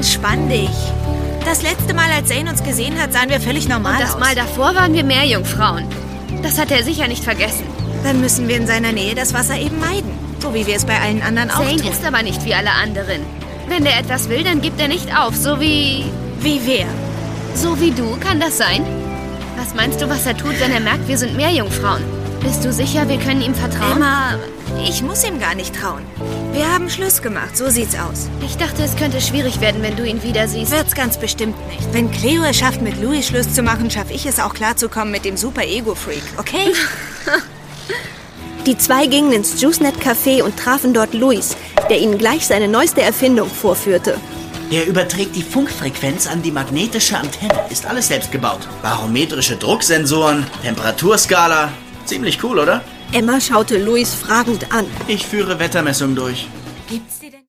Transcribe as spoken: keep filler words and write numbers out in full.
entspann dich. Das letzte Mal, als Zane uns gesehen hat, sahen wir völlig normal aus. Und das Mal davor waren wir Meerjungfrauen. Das hat er sicher nicht vergessen. Dann müssen wir in seiner Nähe das Wasser eben meiden. So wie wir es bei allen anderen auch tun. Zane ist aber nicht wie alle anderen. Wenn der etwas will, dann gibt er nicht auf. So wie... Wie wer? So wie du, kann das sein? Was meinst du, was er tut, wenn er merkt, wir sind Meerjungfrauen? Bist du sicher, wir können ihm vertrauen? Emma, ich muss ihm gar nicht trauen. Wir haben Schluss gemacht, so sieht's aus. Ich dachte, es könnte schwierig werden, wenn du ihn wieder siehst. Wird's ganz bestimmt nicht. Wenn Cleo es schafft, mit Louis Schluss zu machen, schaffe ich es auch klarzukommen mit dem Super-Ego-Freak, okay? Die zwei gingen ins JuiceNet-Café und trafen dort Louis, der ihnen gleich seine neueste Erfindung vorführte. Er überträgt die Funkfrequenz an die magnetische Antenne. Ist alles selbst gebaut. Barometrische Drucksensoren, Temperaturskala. Ziemlich cool, oder? Emma schaute Louis fragend an. Ich führe Wettermessungen durch. Gibt's die denn?